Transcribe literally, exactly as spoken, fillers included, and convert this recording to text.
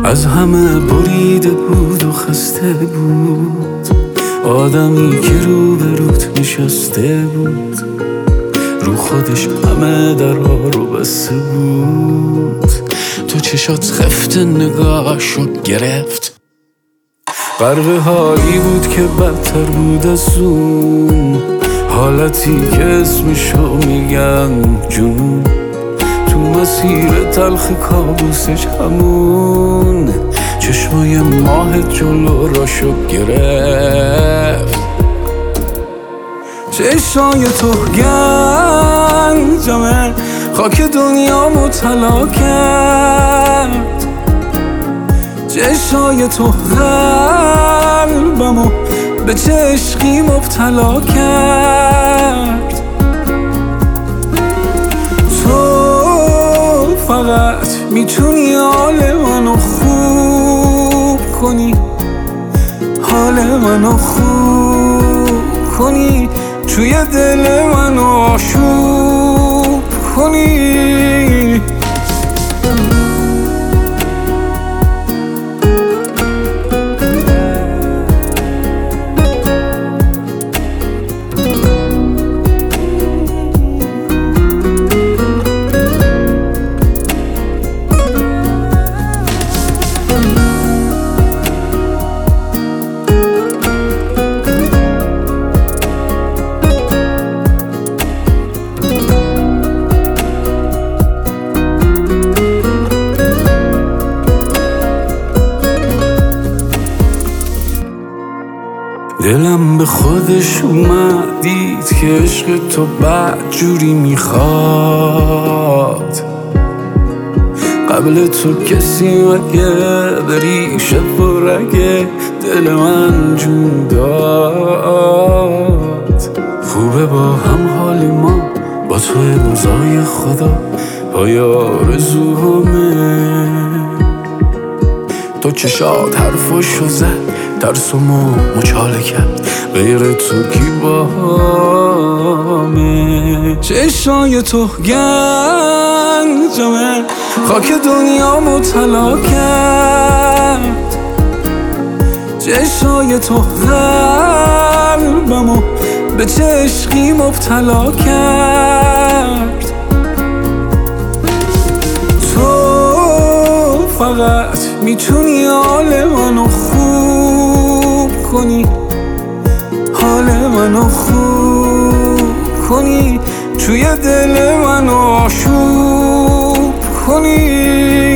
از همه بریده بود و خسته بود، آدمی که رو به روت نشسته بود، رو خودش همه درها رو بسته بود. تو چشات خفت نگاهشو گرفت، غرق حالی بود که بدتر بود از اون حالتی که اسمشو میگن جنون. تو مسیر تلخ کابوسش همون چشمای ماه جلو راشو گرفت. چشمای تو گنجمه خاک دنیا مطلع کرد، چشمای تو قلبمو به چه عشقی مبتلا کرد. تو فقط میتونی حال منو خوب کنی، حال منو خوب کنی، توی دل منو آشوب کنی. دلم به خودش اومد دید که عشق تو بد جوری میخواد. قبل تو کسی مگه بری شب و رگه دل من جون داد. خوبه با هم حال ما با تو امضای خدا پای آرزوهامه. تو چشات حرفاشو زد ترسمو مچاله کرد، غیر تو کی باهامه. چشای تو گنجمه خاک دنیا مطلع کرد، چشای تو قلبمو به چه عشقی مبتلا کرد. تو فقط میتونی حال منو خوب کنی، حال منو خوب کنی، توی دل منو آشوب کنی.